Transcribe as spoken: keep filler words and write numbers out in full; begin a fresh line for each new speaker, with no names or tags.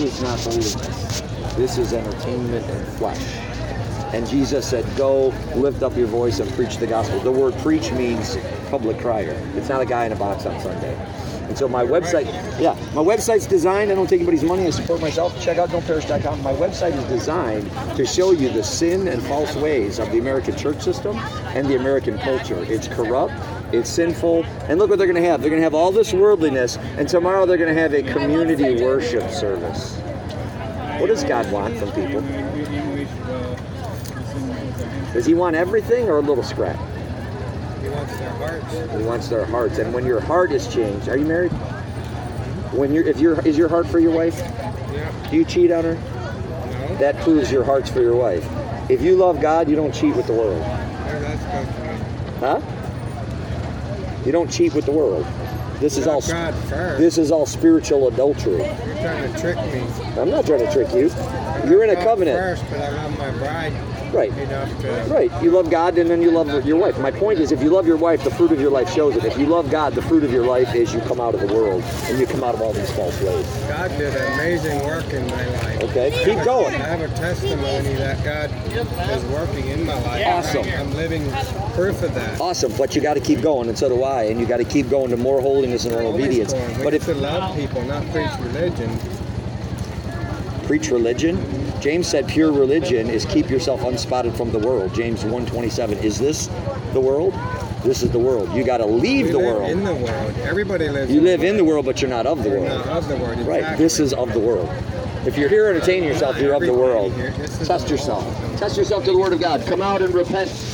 is not holiness. This is entertainment and flesh. And Jesus said, go, lift up your voice and preach the gospel. The word preach means public crier. It's not a guy in a box on Sunday. And so my website, yeah, my website's designed, I don't take anybody's money, I support myself. Check out don't perish dot com. My website is designed to show you the sin and false ways of the American church system and the American culture. It's corrupt, it's sinful, and look what they're going to have. They're going to have all this worldliness, and tomorrow they're going to have a community worship service. What does God want from people? Does he want everything or a little scrap?
He wants their hearts.
He wants their hearts. And when your heart is changed, are you married? When you're, if your is your heart for your wife?
Yeah.
Do you cheat on her?
No.
That proves your heart's for your wife. If you love God, you don't cheat with the world.
Where that's come from.
Huh? You don't cheat with the world. This is all.
God first.
This is all spiritual adultery.
You're trying to trick me.
I'm not trying to trick you. You're in a covenant.
First, but I love my bride.
Right.
Enough to.
Right. You love God and then you love your wife. My point is, if you love your wife, the fruit of your life shows it. If you love God, the fruit of your life is you come out of the world and you come out of all these false ways.
God did amazing work in my life.
Okay. Keep going.
I have a testimony that God is working in my life.
Awesome.
I'm living proof of that.
Awesome. But you got to keep going, and so do I. And you got to keep going to more holiness and more obedience.
We
But
have
if
to love people, not preach religion.
preach religion, James said pure religion is keep yourself unspotted from the world. James one twenty-seven. Is this the world? This is the world. You got to leave
We
the
live
world.
in the world. Everybody lives.
You
in
live
the
in the world, but you're not of the
You're
world.
not of the world.
Right.
Exactly.
This is of the world. If you're here entertaining yourself, you're of the world.
Everybody here, this is
Test
of the
yourself.
world.
Test yourself to the Word of God. Come out and repent.